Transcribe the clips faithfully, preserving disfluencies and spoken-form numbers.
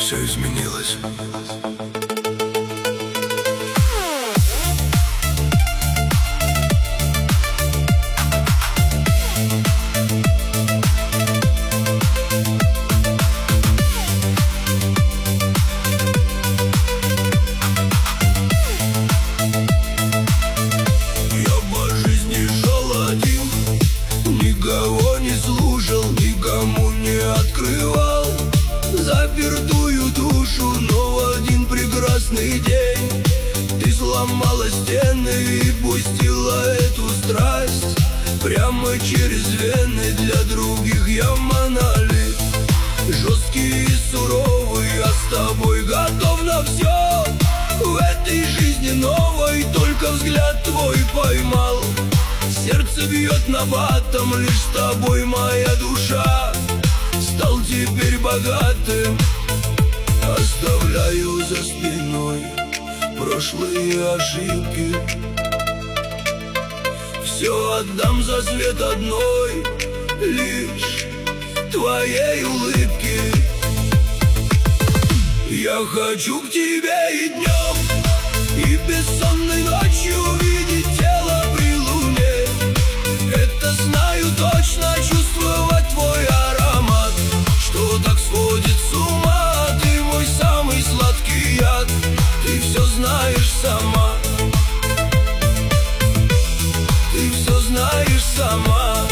Все изменилось. Никого не слушал, никому не открывал запертую душу, но в один прекрасный день ты сломала стены и пустила эту страсть прямо через вены. Для других я монолит, жесткий и суровый, я с тобой готов на все. В этой жизни новой только взгляд твой поймал. Сердце бьет набатом, лишь с тобой моя душа. Стал теперь богатым, оставляю за спиной прошлые ошибки. Все отдам за свет одной, лишь твоей улыбки. Я хочу к тебе и днем, и бессонной ночью видеть тело при луне. Это знаю точно, чувствовать твой аромат, что так сводит с ума. Ты мой самый сладкий яд, ты все знаешь сама. Ты все знаешь сама.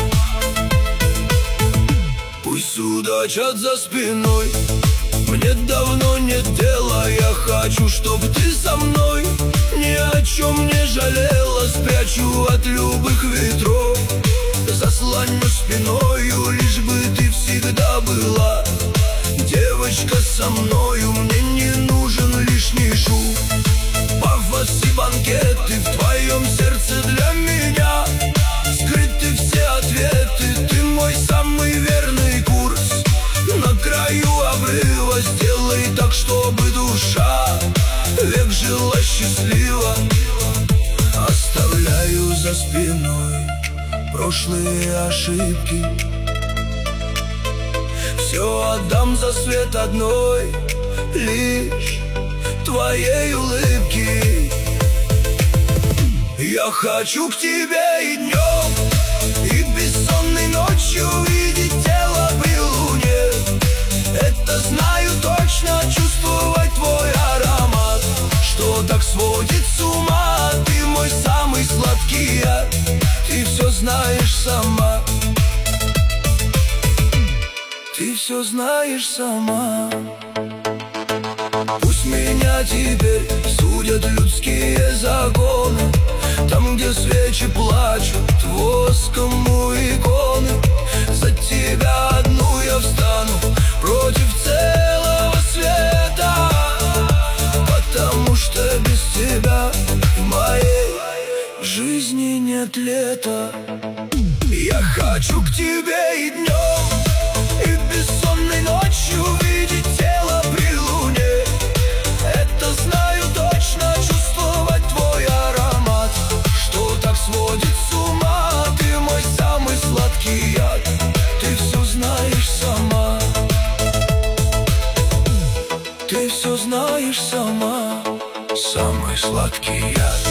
Пусть судачат за спиной, мне давно нет дела. Я хочу, чтоб ты со мной ни о чем не жалела. Спрячу от любых ветров, заслоню спиною, лишь бы ты всегда была. Девочка, со мною мне не нужен лишний шум. Пафос и банкеты в твоем сердце для меня. Скрыты все ответы, ты мой самый верный курс. На краю обрыва сделай так, чтобы душа век жила счастливо. Оставляю за спиной прошлые ошибки. Все отдам за свет одной, лишь твоей улыбки. Я хочу к тебе и днем, и бессонной ночью видеть тело при луне. Это знаю точно, чувствовать твой аромат, что так сводит с ума. Ты мой самый сладкий яд, ты все знаешь сама. Ты все знаешь сама. Пусть меня теперь судят людские законы, там, где свечи плачут воском у иконы. За тебя одну я встану против целого света, потому что без тебя в моей жизни нет лета. Я хочу к тебе и днем, и бессонной ночью видеть тело при луне. Это знаю точно, чувствовать твой аромат, что так сводит с ума. Ты мой самый сладкий яд, ты все знаешь сама. Ты все знаешь сама. Самый сладкий яд.